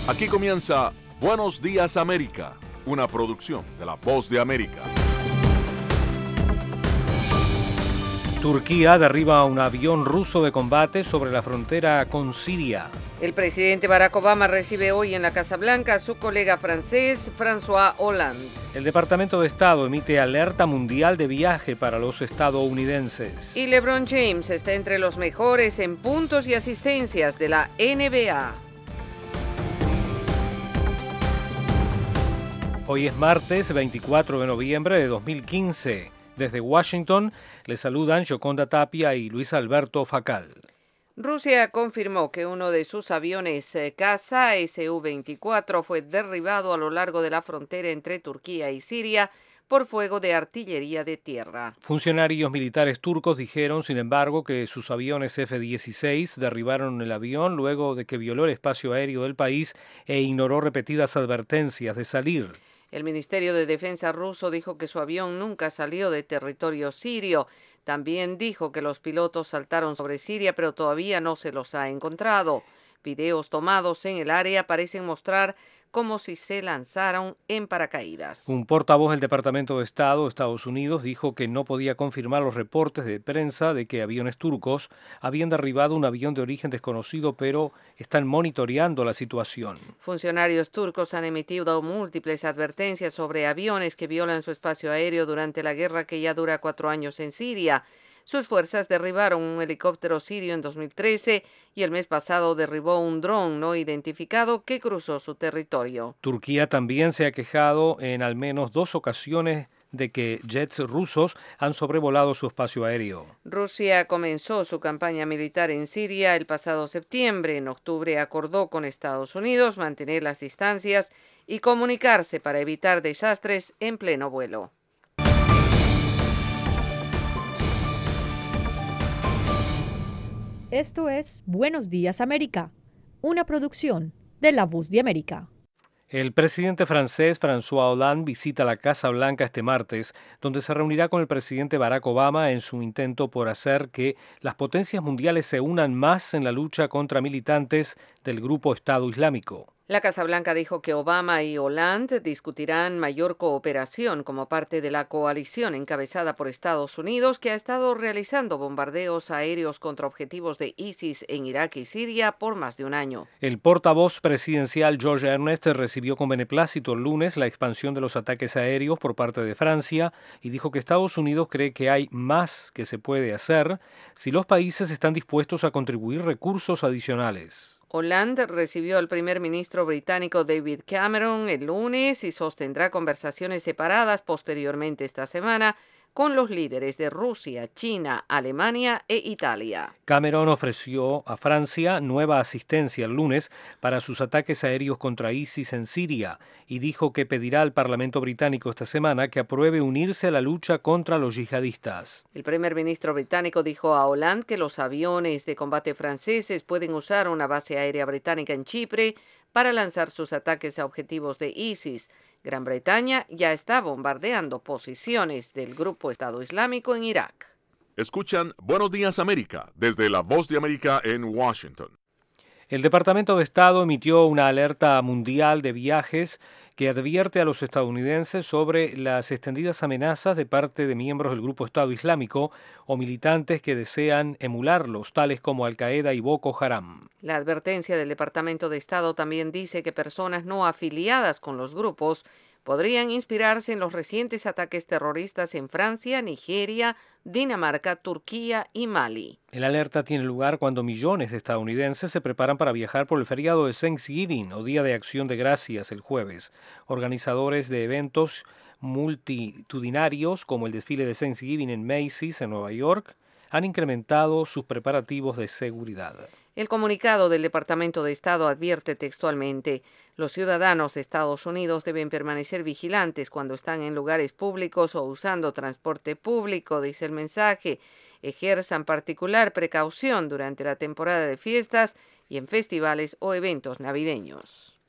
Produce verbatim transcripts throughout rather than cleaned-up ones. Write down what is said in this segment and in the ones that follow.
Aquí comienza Buenos Días América, una producción de La Voz de América. Turquía derriba un avión ruso de combate sobre la frontera con Siria. El presidente Barack Obama recibe hoy en la Casa Blanca a su colega francés François Hollande. El Departamento de Estado emite alerta mundial de viaje para los estadounidenses. Y LeBron James está entre los mejores en puntos y asistencias de la N B A. Hoy es martes veinticuatro de noviembre de dos mil quince. Desde Washington les saludan Yoconda Tapia y Luis Alberto Facal. Rusia confirmó que uno de sus aviones caza S U veinticuatro fue derribado a lo largo de la frontera entre Turquía y Siria por fuego de artillería de tierra. Funcionarios militares turcos dijeron, sin embargo, que sus aviones F dieciséis derribaron el avión luego de que violó el espacio aéreo del país e ignoró repetidas advertencias de salir. El Ministerio de Defensa ruso dijo que su avión nunca salió de territorio sirio. También dijo que los pilotos saltaron sobre Siria, pero todavía no se los ha encontrado. Videos tomados en el área parecen mostrar como si se lanzaron en paracaídas. Un portavoz del Departamento de Estado de Estados Unidos dijo que no podía confirmar los reportes de prensa de que aviones turcos habían derribado un avión de origen desconocido, pero están monitoreando la situación. Funcionarios turcos han emitido múltiples advertencias sobre aviones que violan su espacio aéreo durante la guerra que ya dura cuatro años en Siria. Sus fuerzas derribaron un helicóptero sirio en dos mil trece y el mes pasado derribó un dron no identificado que cruzó su territorio. Turquía también se ha quejado en al menos dos ocasiones de que jets rusos han sobrevolado su espacio aéreo. Rusia comenzó su campaña militar en Siria el pasado septiembre. En octubre acordó con Estados Unidos mantener las distancias y comunicarse para evitar desastres en pleno vuelo. Esto es Buenos Días América, una producción de La Voz de América. El presidente francés François Hollande visita la Casa Blanca este martes, donde se reunirá con el presidente Barack Obama en su intento por hacer que las potencias mundiales se unan más en la lucha contra militantes del grupo Estado Islámico. La Casa Blanca dijo que Obama y Hollande discutirán mayor cooperación como parte de la coalición encabezada por Estados Unidos, que ha estado realizando bombardeos aéreos contra objetivos de ISIS en Irak y Siria por más de un año. El portavoz presidencial George Ernest recibió con beneplácito el lunes la expansión de los ataques aéreos por parte de Francia y dijo que Estados Unidos cree que hay más que se puede hacer si los países están dispuestos a contribuir recursos adicionales. Hollande recibió al primer ministro británico David Cameron el lunes y sostendrá conversaciones separadas posteriormente esta semana con los líderes de Rusia, China, Alemania e Italia. Cameron ofreció a Francia nueva asistencia el lunes para sus ataques aéreos contra ISIS en Siria y dijo que pedirá al Parlamento británico esta semana que apruebe unirse a la lucha contra los yihadistas. El primer ministro británico dijo a Hollande que los aviones de combate franceses pueden usar una base aérea británica en Chipre para lanzar sus ataques a objetivos de ISIS. Gran Bretaña ya está bombardeando posiciones del grupo Estado Islámico en Irak. Escuchan Buenos Días América desde La Voz de América en Washington. El Departamento de Estado emitió una alerta mundial de viajes que advierte a los estadounidenses sobre las extendidas amenazas de parte de miembros del grupo Estado Islámico o militantes que desean emularlos, tales como Al-Qaeda y Boko Haram. La advertencia del Departamento de Estado también dice que personas no afiliadas con los grupos podrían inspirarse en los recientes ataques terroristas en Francia, Nigeria, Dinamarca, Turquía y Mali. El alerta tiene lugar cuando millones de estadounidenses se preparan para viajar por el feriado de Thanksgiving o Día de Acción de Gracias el jueves. Organizadores de eventos multitudinarios como el desfile de Thanksgiving en Macy's en Nueva York han incrementado sus preparativos de seguridad. El comunicado del Departamento de Estado advierte textualmente: los ciudadanos de Estados Unidos deben permanecer vigilantes cuando están en lugares públicos o usando transporte público, dice el mensaje. Ejerzan particular precaución durante la temporada de fiestas y en festivales o eventos navideños.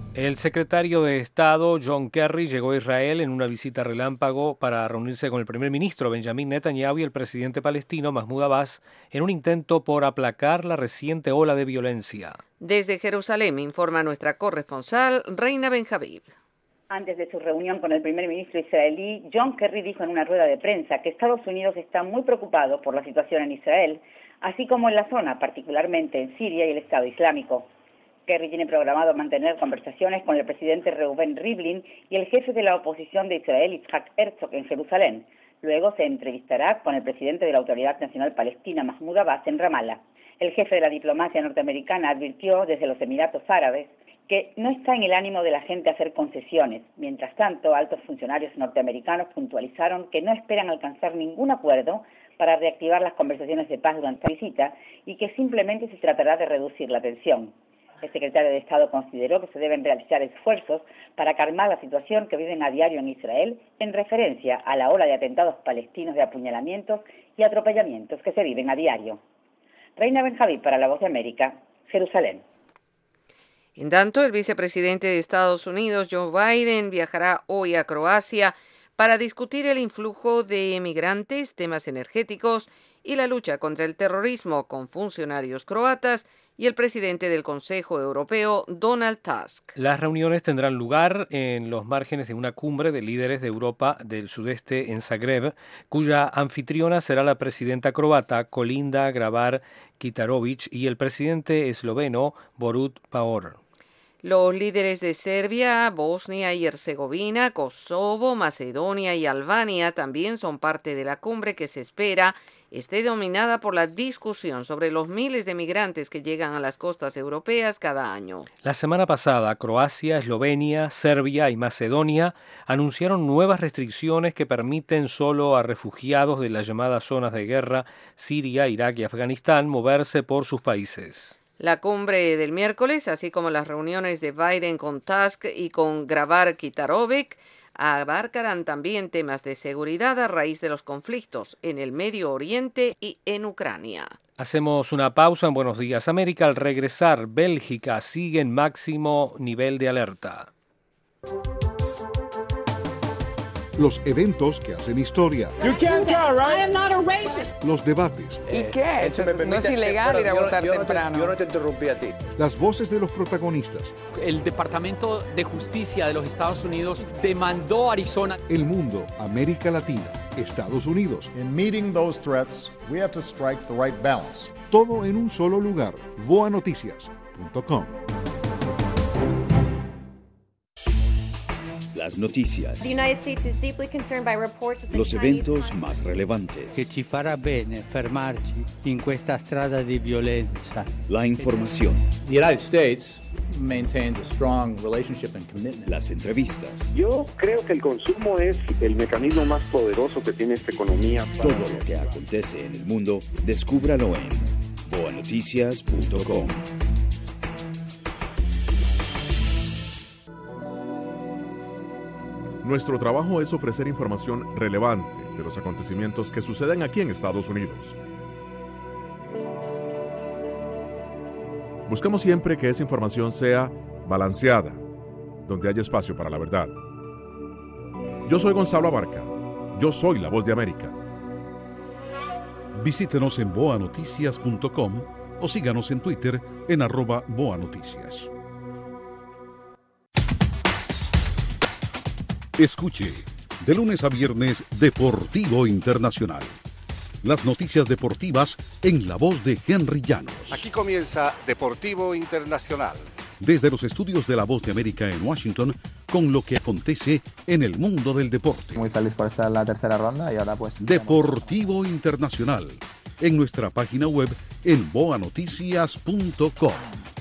El secretario de Estado, John Kerry, llegó a Israel en una visita relámpago para reunirse con el primer ministro Benjamin Netanyahu y el presidente palestino Mahmoud Abbas en un intento por aplacar la reciente ola de violencia. Desde Jerusalén informa nuestra corresponsal, Reina Benjamín. Antes de su reunión con el primer ministro israelí, John Kerry dijo en una rueda de prensa que Estados Unidos está muy preocupado por la situación en Israel, así como en la zona, particularmente en Siria y el Estado Islámico. Kerry tiene programado mantener conversaciones con el presidente Reuven Rivlin y el jefe de la oposición de Israel, Yitzhak Herzog, en Jerusalén. Luego se entrevistará con el presidente de la Autoridad Nacional Palestina, Mahmoud Abbas, en Ramallah. El jefe de la diplomacia norteamericana advirtió desde los Emiratos Árabes que no está en el ánimo de la gente hacer concesiones. Mientras tanto, altos funcionarios norteamericanos puntualizaron que no esperan alcanzar ningún acuerdo para reactivar las conversaciones de paz durante la visita y que simplemente se tratará de reducir la tensión. El secretario de Estado consideró que se deben realizar esfuerzos para calmar la situación que viven a diario en Israel en referencia a la ola de atentados palestinos de apuñalamientos y atropellamientos que se viven a diario. Reina Benjamín para La Voz de América, Jerusalén. En tanto, el vicepresidente de Estados Unidos, Joe Biden, viajará hoy a Croacia para discutir el influjo de emigrantes, temas energéticos y la lucha contra el terrorismo con funcionarios croatas y el presidente del Consejo Europeo, Donald Tusk. Las reuniones tendrán lugar en los márgenes de una cumbre de líderes de Europa del Sudeste en Zagreb, cuya anfitriona será la presidenta croata Kolinda Grabar-Kitarović y el presidente esloveno Borut Pahor. Los líderes de Serbia, Bosnia y Herzegovina, Kosovo, Macedonia y Albania también son parte de la cumbre que se espera esté dominada por la discusión sobre los miles de migrantes que llegan a las costas europeas cada año. La semana pasada, Croacia, Eslovenia, Serbia y Macedonia anunciaron nuevas restricciones que permiten solo a refugiados de las llamadas zonas de guerra, Siria, Irak y Afganistán, moverse por sus países. La cumbre del miércoles, así como las reuniones de Biden con Tusk y con Grabar-Kitarović, abarcarán también temas de seguridad a raíz de los conflictos en el Medio Oriente y en Ucrania. Hacemos una pausa en Buenos Días América. Al regresar, Bélgica sigue en máximo nivel de alerta. Los eventos que hacen historia. You can't go, right? I am not a racist. Los debates. ¿Y qué? Eso me permite, no es ilegal bueno, ir a yo, votar yo temprano. No te, yo no te interrumpí a ti. Las voces de los protagonistas. El Departamento de Justicia de los Estados Unidos demandó a Arizona. El mundo, América Latina, Estados Unidos. In meeting those threats, we have to strike the right balance. Todo en un solo lugar. voa noticias punto com. Las noticias, los eventos más relevantes, che ci farà bene fermarci in questa strada di violenza. La información, The United States maintains a strong relationship and commitment. Las entrevistas. Yo creo que el consumo es el mecanismo más poderoso que tiene esta economía. Para... Todo lo que acontece en el mundo, descúbralo en voa noticias punto com. Nuestro trabajo es ofrecer información relevante de los acontecimientos que suceden aquí en Estados Unidos. Buscamos siempre que esa información sea balanceada, donde haya espacio para la verdad. Yo soy Gonzalo Abarca. Yo soy la Voz de América. Visítenos en voa noticias punto com o síganos en Twitter en arroba boanoticias. Escuche, de lunes a viernes, Deportivo Internacional. Las noticias deportivas en la voz de Henry Llanos. Aquí comienza Deportivo Internacional. Desde los estudios de La Voz de América en Washington, con lo que acontece en el mundo del deporte. Muy feliz por estar en la tercera ronda y ahora pues... Deportivo Internacional, en nuestra página web en voa noticias punto com.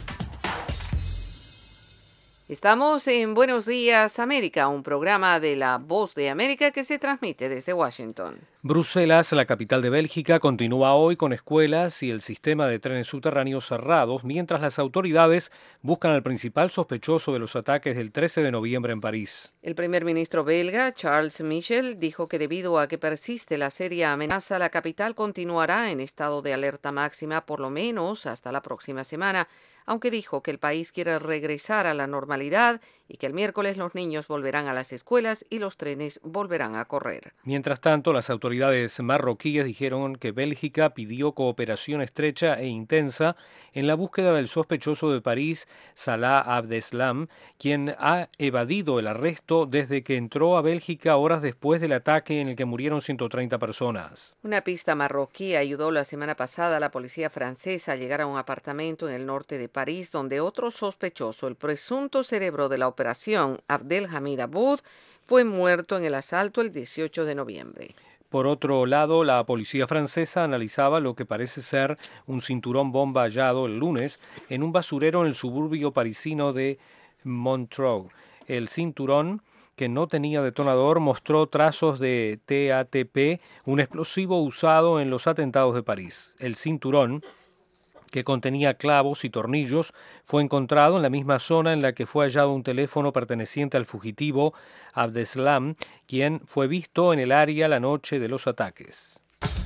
Estamos en Buenos Días América, un programa de La Voz de América que se transmite desde Washington. Bruselas, la capital de Bélgica, continúa hoy con escuelas y el sistema de trenes subterráneos cerrados, mientras las autoridades buscan al principal sospechoso de los ataques del trece de noviembre en París. El primer ministro belga, Charles Michel, dijo que debido a que persiste la seria amenaza, la capital continuará en estado de alerta máxima por lo menos hasta la próxima semana, aunque dijo que el país quiere regresar a la normalidad y que el miércoles los niños volverán a las escuelas y los trenes volverán a correr. Mientras tanto, las autoridades marroquíes dijeron que Bélgica pidió cooperación estrecha e intensa en la búsqueda del sospechoso de París, Salah Abdeslam, quien ha evadido el arresto desde que entró a Bélgica horas después del ataque en el que murieron ciento treinta personas. Una pista marroquí ayudó la semana pasada a la policía francesa a llegar a un apartamento en el norte de París donde otro sospechoso, el presunto cerebro de la operación Abdelhamid Aboud, fue muerto en el asalto el dieciocho de noviembre. Por otro lado, la policía francesa analizaba lo que parece ser un cinturón bomba hallado el lunes en un basurero en el suburbio parisino de Montreux. El cinturón, que no tenía detonador, mostró trazos de T A T P, un explosivo usado en los atentados de París. El cinturón, que contenía clavos y tornillos, fue encontrado en la misma zona en la que fue hallado un teléfono perteneciente al fugitivo Abdeslam, quien fue visto en el área la noche de los ataques.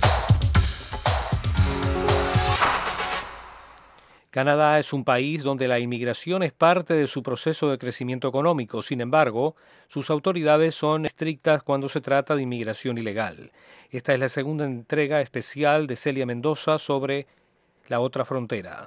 Canadá es un país donde la inmigración es parte de su proceso de crecimiento económico. Sin embargo, sus autoridades son estrictas cuando se trata de inmigración ilegal. Esta es la segunda entrega especial de Celia Mendoza sobre la otra frontera.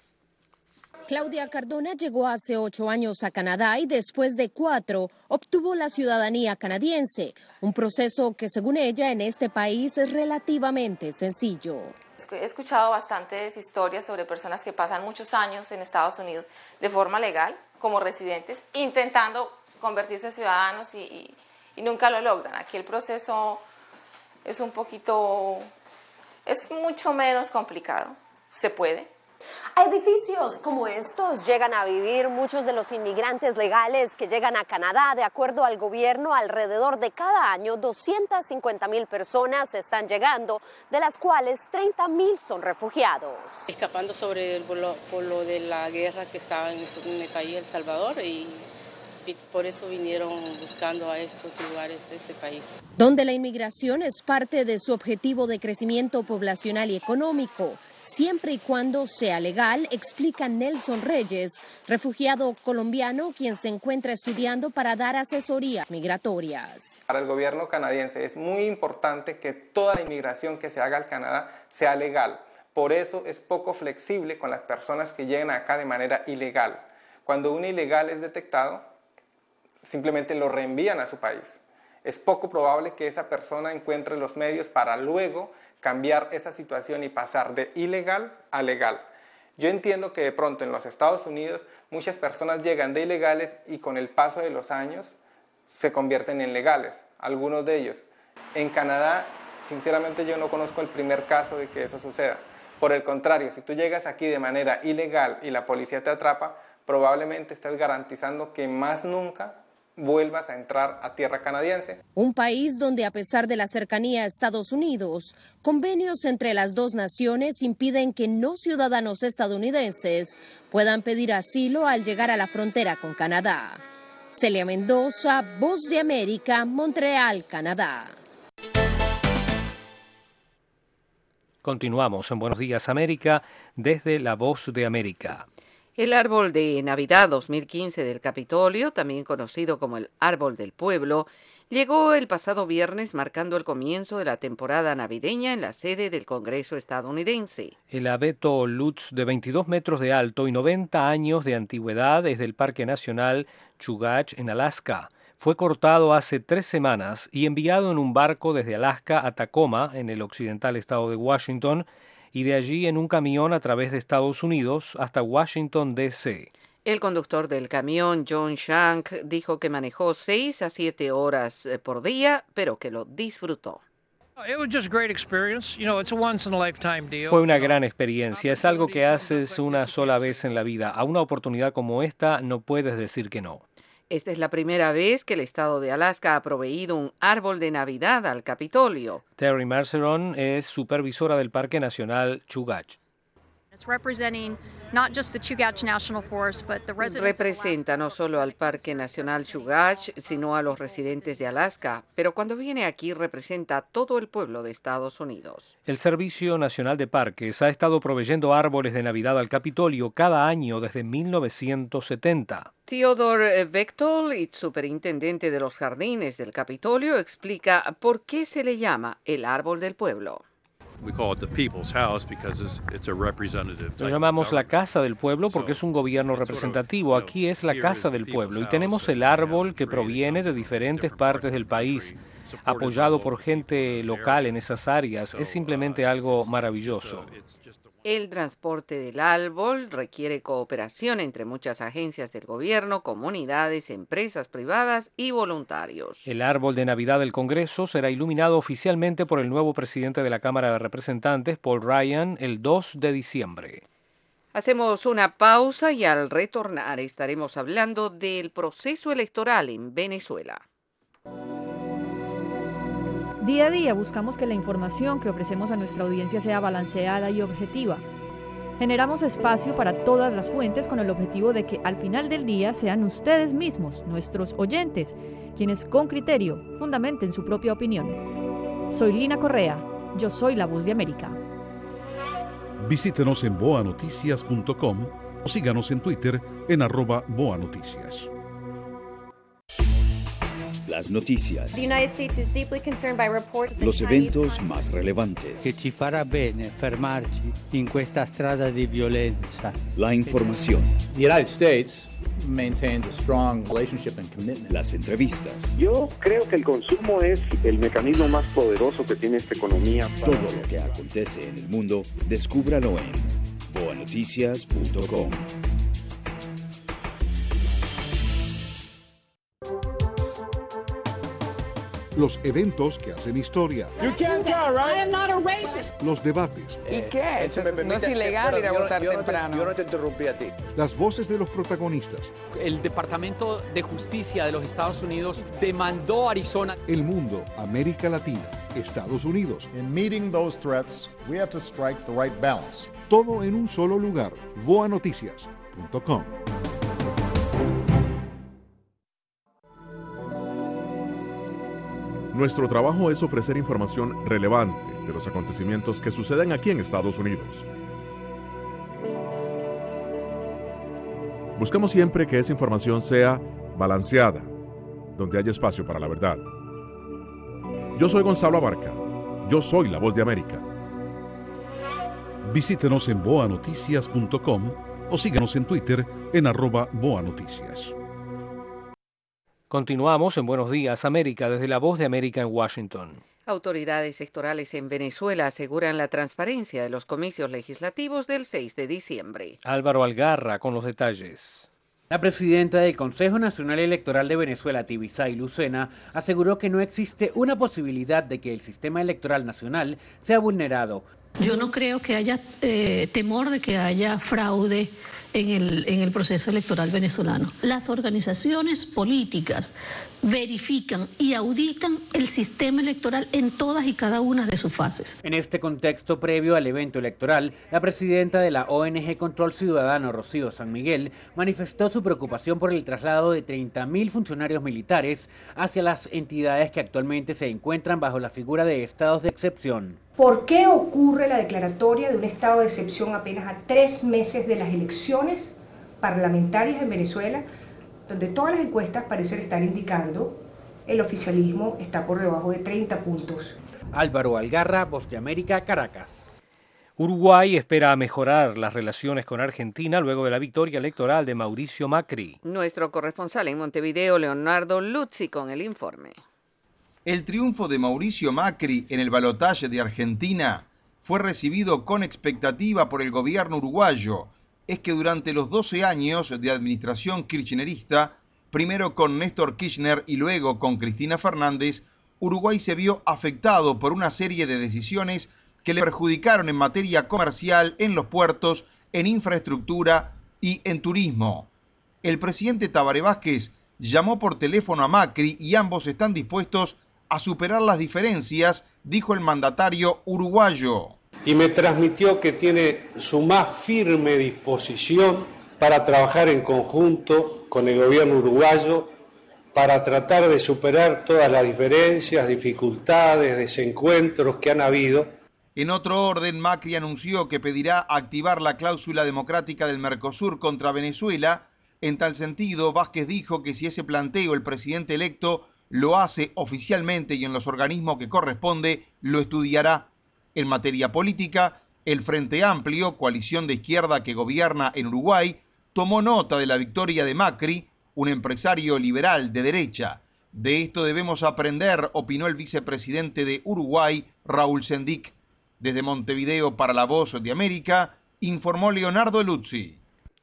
Claudia Cardona llegó hace ocho años a Canadá y después de cuatro obtuvo la ciudadanía canadiense, un proceso que según ella en este país es relativamente sencillo. He escuchado bastantes historias sobre personas que pasan muchos años en Estados Unidos de forma legal, como residentes, intentando convertirse en ciudadanos y, y, y nunca lo logran. Aquí el proceso es un poquito, es mucho menos complicado. Se puede. A edificios como estos llegan a vivir muchos de los inmigrantes legales que llegan a Canadá. De acuerdo al gobierno, alrededor de cada año doscientas cincuenta mil personas están llegando, de las cuales treinta mil son refugiados. Escapando sobre el, por, lo, por lo de la guerra que estaba en, en el país El Salvador y por eso vinieron buscando a estos lugares de este país. Donde la inmigración es parte de su objetivo de crecimiento poblacional y económico, siempre y cuando sea legal, explica Nelson Reyes, refugiado colombiano quien se encuentra estudiando para dar asesorías migratorias. Para el gobierno canadiense es muy importante que toda la inmigración que se haga al Canadá sea legal. Por eso es poco flexible con las personas que llegan acá de manera ilegal. Cuando un ilegal es detectado, simplemente lo reenvían a su país. Es poco probable que esa persona encuentre los medios para luego cambiar esa situación y pasar de ilegal a legal. Yo entiendo que de pronto en los Estados Unidos muchas personas llegan de ilegales y con el paso de los años se convierten en legales, algunos de ellos. En Canadá, sinceramente yo no conozco el primer caso de que eso suceda. Por el contrario, si tú llegas aquí de manera ilegal y la policía te atrapa, probablemente estás garantizando que más nunca vuelvas a entrar a tierra canadiense. Un país donde, a pesar de la cercanía a Estados Unidos, convenios entre las dos naciones impiden que no ciudadanos estadounidenses puedan pedir asilo al llegar a la frontera con Canadá. Celia Mendoza, Voz de América, Montreal, Canadá. Continuamos en Buenos Días América desde la Voz de América. El árbol de Navidad dos mil quince del Capitolio, también conocido como el Árbol del Pueblo, llegó el pasado viernes marcando el comienzo de la temporada navideña en la sede del Congreso estadounidense. El abeto Lutz, de veintidós metros de alto y noventa años de antigüedad, es del Parque Nacional Chugach en Alaska. Fue cortado hace tres semanas y enviado en un barco desde Alaska a Tacoma, en el occidental estado de Washington, y de allí en un camión a través de Estados Unidos hasta Washington, D C El conductor del camión, John Shank, dijo que manejó seis a siete horas por día, pero que lo disfrutó. Fue una gran experiencia, es algo que haces una sola vez en la vida. A una oportunidad como esta no puedes decir que no. Esta es la primera vez que el estado de Alaska ha proveído un árbol de Navidad al Capitolio. Terry Merceron es supervisora del Parque Nacional Chugach. Representa no solo al Parque Nacional Chugach, sino a los residentes de Alaska, pero cuando viene aquí representa a todo el pueblo de Estados Unidos. El Servicio Nacional de Parques ha estado proveyendo árboles de Navidad al Capitolio cada año desde mil novecientos setenta. Theodore Bechtold, superintendente de los jardines del Capitolio, explica por qué se le llama el árbol del pueblo. Lo llamamos la Casa del Pueblo porque es un gobierno representativo. Aquí es la Casa del Pueblo y tenemos el árbol que proviene de diferentes partes del país, apoyado por gente local en esas áreas. Es simplemente algo maravilloso. El transporte del árbol requiere cooperación entre muchas agencias del gobierno, comunidades, empresas privadas y voluntarios. El árbol de Navidad del Congreso será iluminado oficialmente por el nuevo presidente de la Cámara de Representantes, Paul Ryan, el dos de diciembre. Hacemos una pausa y al retornar estaremos hablando del proceso electoral en Venezuela. Día a día buscamos que la información que ofrecemos a nuestra audiencia sea balanceada y objetiva. Generamos espacio para todas las fuentes con el objetivo de que al final del día sean ustedes mismos, nuestros oyentes, quienes con criterio fundamenten su propia opinión. Soy Lina Correa, yo soy la Voz de América. Visítenos en boa noticias punto com o síganos en Twitter en arroba boanoticias. Las noticias, los eventos más relevantes, che ci farà bene fermarci in questa strada di violenza. La información, The United States maintains a strong relationship and commitment. Las entrevistas. Yo creo que el consumo es el mecanismo más poderoso que tiene esta economía. Todo lo que acontece en el mundo, descúbralo en boa noticias punto com. Los eventos que hacen historia. You can't tell, right? I am not a racist. Los debates. ¿Y qué? No es ilegal ir a votar temprano. Yo no te interrumpí a ti. Las voces de los protagonistas. El Departamento de Justicia de los Estados Unidos demandó a Arizona. El mundo, América Latina, Estados Unidos. In meeting those threats, we have to strike the right balance. Todo en un solo lugar. boa noticias punto com. Nuestro trabajo es ofrecer información relevante de los acontecimientos que suceden aquí en Estados Unidos. Buscamos siempre que esa información sea balanceada, donde haya espacio para la verdad. Yo soy Gonzalo Abarca. Yo soy la Voz de América. Visítenos en boa noticias punto com o síganos en Twitter en arroba boanoticias. Continuamos en Buenos Días, América, desde la Voz de América en Washington. Autoridades electorales en Venezuela aseguran la transparencia de los comicios legislativos del seis de diciembre. Álvaro Algarra con los detalles. La presidenta del Consejo Nacional Electoral de Venezuela, Tibisay Lucena, aseguró que no existe una posibilidad de que el sistema electoral nacional sea vulnerado. Yo no creo que haya eh, temor de que haya fraude en el, en el proceso electoral venezolano. Las organizaciones políticas verifican y auditan el sistema electoral en todas y cada una de sus fases. En este contexto previo al evento electoral, la presidenta de la O N G Control Ciudadano, Rocío San Miguel, manifestó su preocupación por el traslado de treinta mil funcionarios militares hacia las entidades que actualmente se encuentran bajo la figura de estados de excepción. ¿Por qué ocurre la declaratoria de un estado de excepción apenas a tres meses de las elecciones parlamentarias en Venezuela, donde todas las encuestas parecen estar indicando el oficialismo está por debajo de treinta puntos? Álvaro Algarra, Voz de América, Caracas. Uruguay espera mejorar las relaciones con Argentina luego de la victoria electoral de Mauricio Macri. Nuestro corresponsal en Montevideo, Leonardo Luzzi, con el informe. El triunfo de Mauricio Macri en el balotaje de Argentina fue recibido con expectativa por el gobierno uruguayo. Es que durante los doce años de administración kirchnerista, primero con Néstor Kirchner y luego con Cristina Fernández, Uruguay se vio afectado por una serie de decisiones que le perjudicaron en materia comercial, en los puertos, en infraestructura y en turismo. El presidente Tabaré Vázquez llamó por teléfono a Macri y ambos están dispuestos a superar las diferencias, dijo el mandatario uruguayo. y me transmitió que tiene su más firme disposición para trabajar en conjunto con el gobierno uruguayo para tratar de superar todas las diferencias, dificultades, desencuentros que han habido. En otro orden, Macri anunció que pedirá activar la cláusula democrática del Mercosur contra Venezuela. En tal sentido, Vázquez dijo que si ese planteo el presidente electo lo hace oficialmente y en los organismos que corresponde, lo estudiará. En materia política, el Frente Amplio, coalición de izquierda que gobierna en Uruguay, tomó nota de la victoria de Macri, un empresario liberal de derecha. De esto debemos aprender, opinó el vicepresidente de Uruguay, Raúl Sendic. Desde Montevideo para La Voz de América, informó Leonardo Luzzi.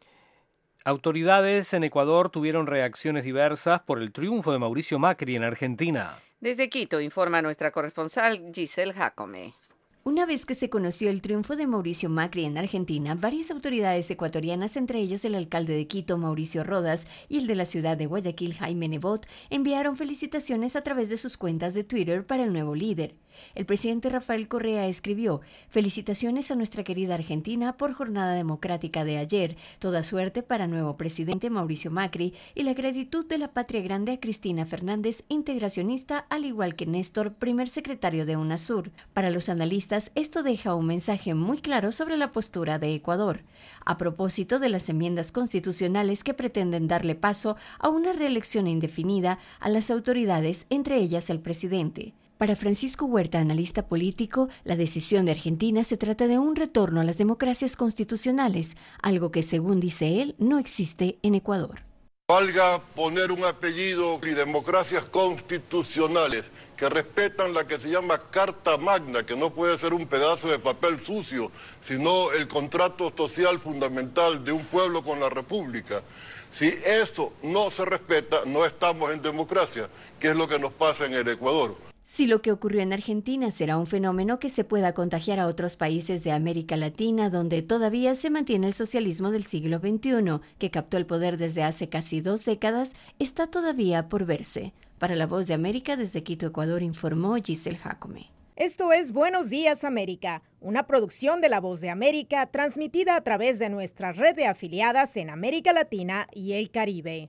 Autoridades en Ecuador tuvieron reacciones diversas por el triunfo de Mauricio Macri en Argentina. Desde Quito informa nuestra corresponsal Giselle Jacome. Una vez que se conoció el triunfo de Mauricio Macri en Argentina, varias autoridades ecuatorianas, entre ellos el alcalde de Quito, Mauricio Rodas, y el de la ciudad de Guayaquil, Jaime Nebot, enviaron felicitaciones a través de sus cuentas de Twitter para el nuevo líder. El presidente Rafael Correa escribió: felicitaciones a nuestra querida Argentina por jornada democrática de ayer, toda suerte para nuevo presidente Mauricio Macri y la gratitud de la patria grande a Cristina Fernández, integracionista, al igual que Néstor, primer secretario de UNASUR. Para los analistas, esto deja un mensaje muy claro sobre la postura de Ecuador, a propósito de las enmiendas constitucionales que pretenden darle paso a una reelección indefinida a las autoridades, entre ellas el presidente. Para Francisco Huerta, analista político, la decisión de Argentina se trata de un retorno a las democracias constitucionales, algo que, según dice él, no existe en Ecuador. Valga poner un apellido y democracias constitucionales que respetan la que se llama Carta Magna, que no puede ser un pedazo de papel sucio, sino el contrato social fundamental de un pueblo con la República. Si eso no se respeta, no estamos en democracia, que es lo que nos pasa en el Ecuador. Si lo que ocurrió en Argentina será un fenómeno que se pueda contagiar a otros países de América Latina, donde todavía se mantiene el socialismo del siglo veintiuno, que captó el poder desde hace casi dos décadas, está todavía por verse. Para La Voz de América, desde Quito, Ecuador, informó Giselle Jacome. Esto es Buenos Días América, una producción de La Voz de América transmitida a través de nuestra red de afiliadas en América Latina y el Caribe.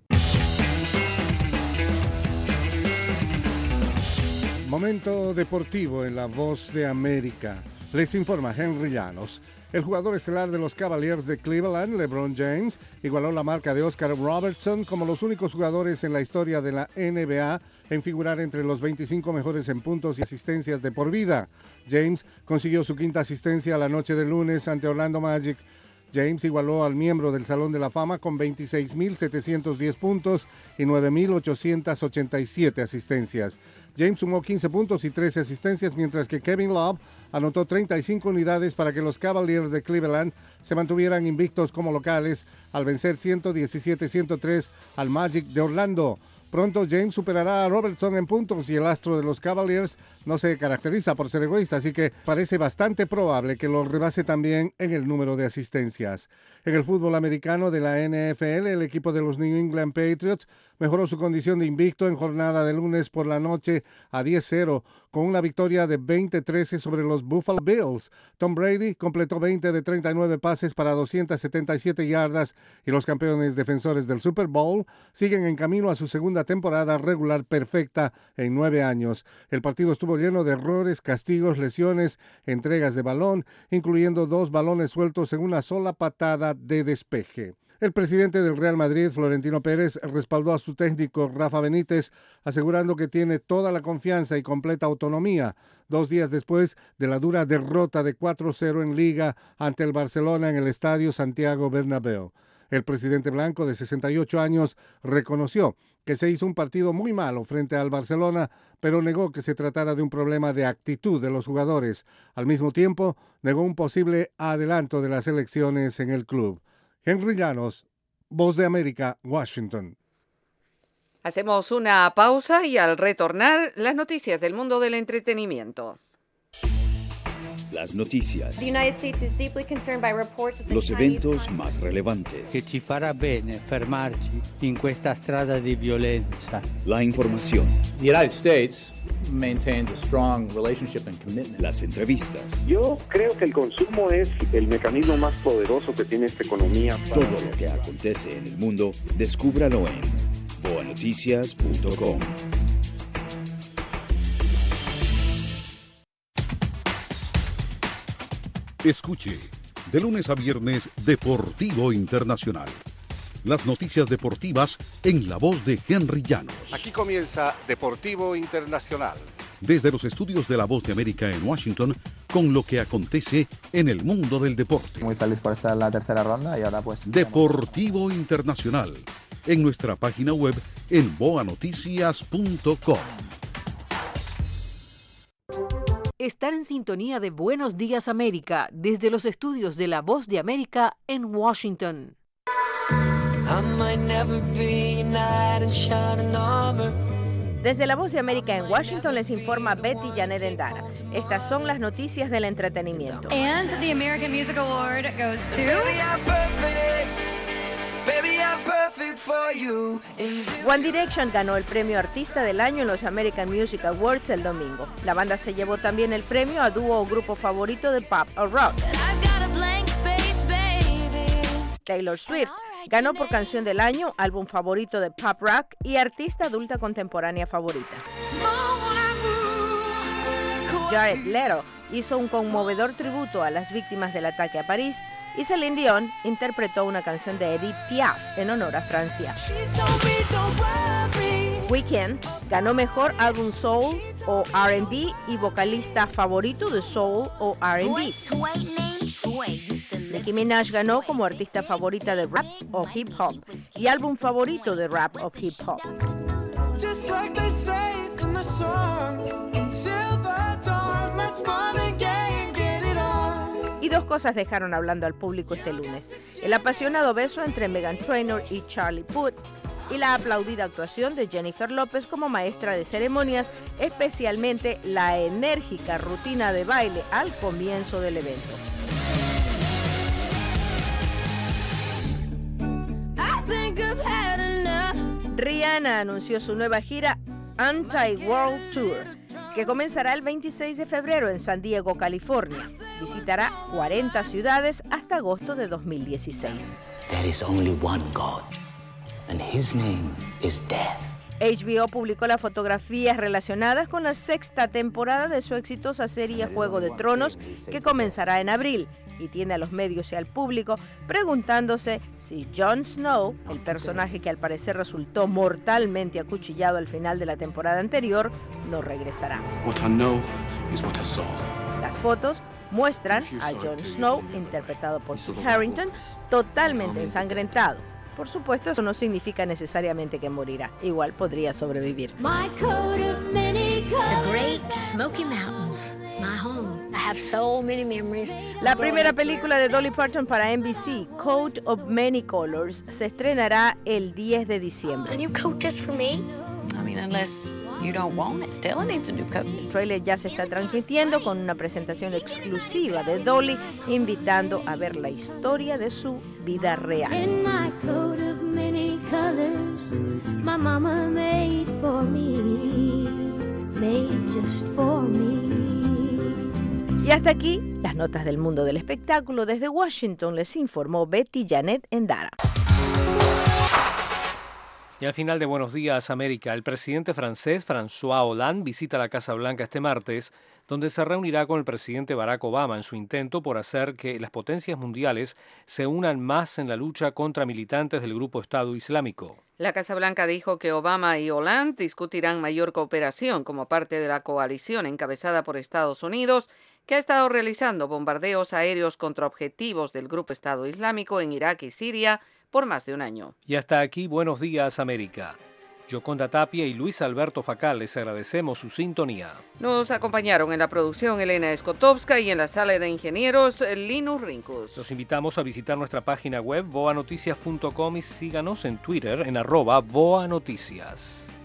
Momento deportivo en La Voz de América. Les informa Henry Llanos. El jugador estelar de los Cavaliers de Cleveland, LeBron James, igualó la marca de Oscar Robertson como los únicos jugadores en la historia de la N B A en figurar entre los veinticinco mejores en puntos y asistencias de por vida. James consiguió su quinta asistencia la noche del lunes ante Orlando Magic. James igualó al miembro del Salón de la Fama con veintiséis mil setecientos diez puntos y nueve mil ochocientos ochenta y siete asistencias. James sumó quince puntos y trece asistencias, mientras que Kevin Love anotó treinta y cinco unidades para que los Cavaliers de Cleveland se mantuvieran invictos como locales al vencer ciento diecisiete a ciento tres al Magic de Orlando. Pronto James superará a Robertson en puntos y el astro de los Cavaliers no se caracteriza por ser egoísta, así que parece bastante probable que lo rebase también en el número de asistencias. En el fútbol americano de la N F L, el equipo de los New England Patriots mejoró su condición de invicto en jornada de lunes por la noche a diez cero con una victoria de veinte trece sobre los Buffalo Bills. Tom Brady completó veinte de treinta y nueve pases para doscientas setenta y siete yardas y los campeones defensores del Super Bowl siguen en camino a su segunda temporada regular perfecta en nueve años. El partido estuvo lleno de errores, castigos, lesiones, entregas de balón, incluyendo dos balones sueltos en una sola patada de despeje. El presidente del Real Madrid, Florentino Pérez, respaldó a su técnico Rafa Benítez, asegurando que tiene toda la confianza y completa autonomía, dos días después de la dura derrota de cuatro cero en Liga ante el Barcelona en el Estadio Santiago Bernabéu. El presidente blanco, de sesenta y ocho años, reconoció que se hizo un partido muy malo frente al Barcelona, pero negó que se tratara de un problema de actitud de los jugadores. Al mismo tiempo, negó un posible adelanto de las elecciones en el club. Henry Llanos, Voz de América, Washington. Hacemos una pausa y al retornar, las noticias del mundo del entretenimiento. Las noticias. The United States is deeply concerned by reports that the Los Chinese eventos más relevantes. Che ci farà bene fermarci in questa strada di violenza. La información. The United States maintains a strong relationship and commitment. Las entrevistas. Yo creo que el consumo es el mecanismo más poderoso que tiene esta economía. Todo lo que acontece en el mundo, descúbralo en boa noticias punto com. Escuche, de lunes a viernes, Deportivo Internacional. Las noticias deportivas en la voz de Henry Llanos. Aquí comienza Deportivo Internacional. Desde los estudios de La Voz de América en Washington, con lo que acontece en el mundo del deporte. Muy feliz por estar en la tercera ronda y ahora pues... Deportivo Internacional, en nuestra página web en boa noticias punto com. Estar en sintonía de Buenos Días América desde los estudios de La Voz de América en Washington. Desde La Voz de América en Washington les informa Betty Janet Endara. Estas son las noticias del entretenimiento. And the American Music Award goes to... Baby, I'm perfect for you. One Direction ganó el premio Artista del Año en los American Music Awards el domingo. La banda se llevó también el premio a dúo o grupo favorito de pop o rock. Taylor Swift ganó por Canción del Año, álbum favorito de pop rock y artista adulta contemporánea favorita. Jared Leto hizo un conmovedor tributo a las víctimas del ataque a París y Celine Dion interpretó una canción de Edith Piaf en honor a Francia. Weeknd ganó mejor álbum soul o R and B y vocalista favorito de soul o R and B. Nicki Minaj ganó como artista favorita de rap o hip hop y álbum favorito de rap o hip hop. Y dos cosas dejaron hablando al público este lunes: el apasionado beso entre Meghan Trainor y Charlie Puth y la aplaudida actuación de Jennifer López como maestra de ceremonias, especialmente la enérgica rutina de baile al comienzo del evento. Rihanna anunció su nueva gira Anti-World Tour, que comenzará el veintiséis de febrero en San Diego, California. Visitará cuarenta ciudades hasta agosto de dos mil dieciséis. There is only one God, and his name is death. H B O publicó las fotografías relacionadas con la sexta temporada de su exitosa serie Juego de Tronos, que comenzará en abril, y tiene a los medios y al público preguntándose si Jon Snow, el personaje que al parecer resultó mortalmente acuchillado al final de la temporada anterior, no regresará. What I know is what I saw. Las fotos muestran a Jon Snow, interpretado por Kit Harington, totalmente ensangrentado. Por supuesto, eso no significa necesariamente que morirá. Igual podría sobrevivir. My coat of many colors. The Great Smoky Mountains, my home. I have so many memories. La primera película de Dolly Parton para N B C, Coat of Many Colors, se estrenará el diez de diciembre. A new coat just for me? I mean, unless you don't want it, still needs a new coat. El trailer ya se está transmitiendo con una presentación exclusiva de Dolly, invitando a ver la historia de su vida real. In my coat of many colors, my mama made for me, made just for me. Y hasta aquí las notas del mundo del espectáculo. Desde Washington les informó Betty Janet Endara. Y al final de Buenos Días América, el presidente francés François Hollande visita la Casa Blanca este martes, donde se reunirá con el presidente Barack Obama en su intento por hacer que las potencias mundiales se unan más en la lucha contra militantes del grupo Estado Islámico. La Casa Blanca dijo que Obama y Hollande discutirán mayor cooperación como parte de la coalición encabezada por Estados Unidos, que ha estado realizando bombardeos aéreos contra objetivos del grupo Estado Islámico en Irak y Siria por más de un año. Y hasta aquí Buenos Días América. Yoconda Tapia y Luis Alberto Facal les agradecemos su sintonía. Nos acompañaron en la producción Elena Skotowska y en la sala de ingenieros Linus Rincus. Los invitamos a visitar nuestra página web boa noticias punto com y síganos en Twitter en arroba boa noticias.